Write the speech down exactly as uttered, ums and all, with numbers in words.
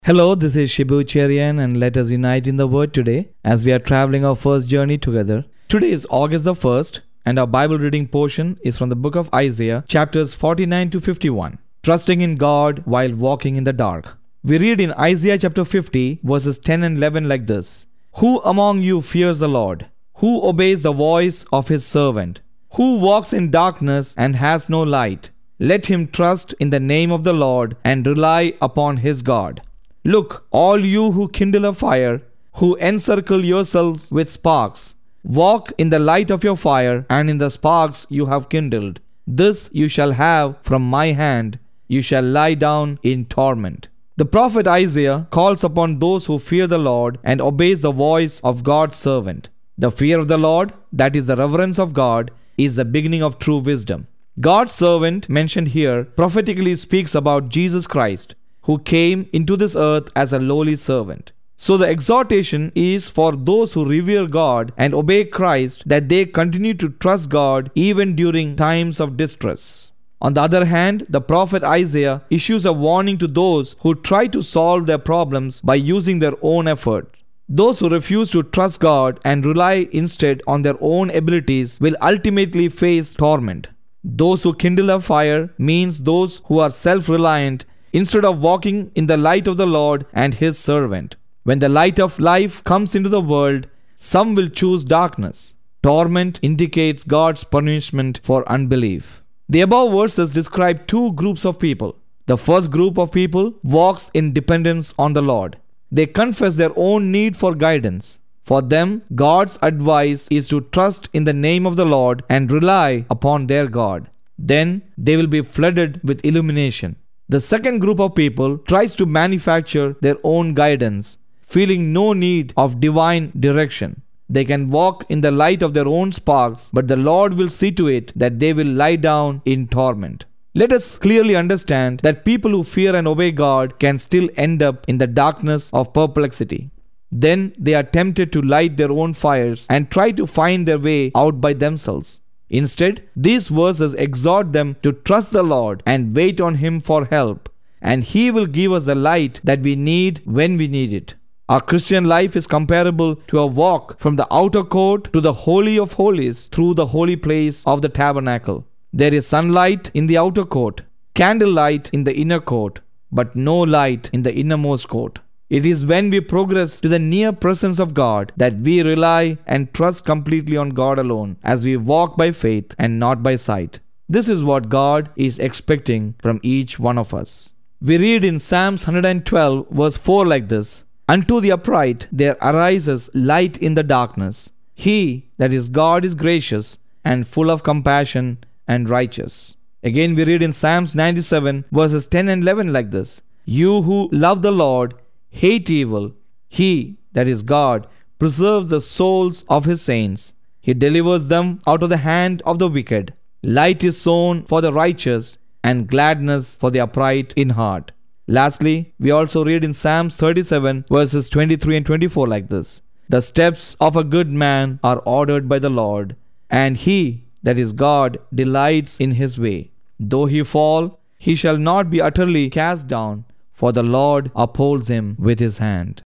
Hello, this is Shibu Cherian, and let us unite in the Word today as we are traveling our first journey together. Today is August the first, and our Bible reading portion is from the book of Isaiah, chapters forty-nine to fifty-one. Trusting in God while walking in the dark. We read in Isaiah chapter fifty, verses ten and eleven like this: Who among you fears the Lord? Who obeys the voice of his servant? Who walks in darkness and has no light? Let him trust in the name of the Lord and rely upon his God. Look, all you who kindle a fire, who encircle yourselves with sparks, walk in the light of your fire and in the sparks you have kindled. This you shall have from my hand, you shall lie down in torment. The prophet Isaiah calls upon those who fear the Lord and obeys the voice of God's servant. The fear of the Lord, that is the reverence of God, is the beginning of true wisdom. God's servant mentioned here prophetically speaks about Jesus Christ, who came into this earth as a lowly servant. So the exhortation is for those who revere God and obey Christ, that they continue to trust God even during times of distress. On the other hand, the prophet Isaiah issues a warning to those who try to solve their problems by using their own effort. Those who refuse to trust God and rely instead on their own abilities will ultimately face torment. Those who kindle a fire means those who are self-reliant instead of walking in the light of the Lord and his servant. When the light of life comes into the world, some will choose darkness. Torment indicates God's punishment for unbelief. The above verses describe two groups of people. The first group of people walks in dependence on the Lord. They confess their own need for guidance. For them, God's advice is to trust in the name of the Lord and rely upon their God. Then they will be flooded with illumination. The second group of people tries to manufacture their own guidance, feeling no need of divine direction. They can walk in the light of their own sparks, but the Lord will see to it that they will lie down in torment. Let us clearly understand that people who fear and obey God can still end up in the darkness of perplexity. Then they are tempted to light their own fires and try to find their way out by themselves. Instead, these verses exhort them to trust the Lord and wait on him for help, and he will give us the light that we need when we need it. Our Christian life is comparable to a walk from the outer court to the Holy of Holies through the holy place of the tabernacle. There is sunlight in the outer court, candlelight in the inner court, but no light in the innermost court. It is when we progress to the near presence of God that we rely and trust completely on God alone, as we walk by faith and not by sight. This is what God is expecting from each one of us. We read in Psalms one hundred twelve verse four like this: Unto the upright there arises light in the darkness. He, that is God, is gracious and full of compassion and righteous. Again we read in Psalms ninety-seven verses ten and eleven like this: You who love the Lord hate evil. He, that is God, preserves the souls of his saints. He delivers them out of the hand of the wicked. Light is sown for the righteous, and gladness for the upright in heart. Lastly, we also read in Psalms thirty-seven verses twenty-three and twenty-four like this: The steps of a good man are ordered by the Lord, and he, that is God, delights in his way. Though he fall, he shall not be utterly cast down, for the Lord upholds him with his hand.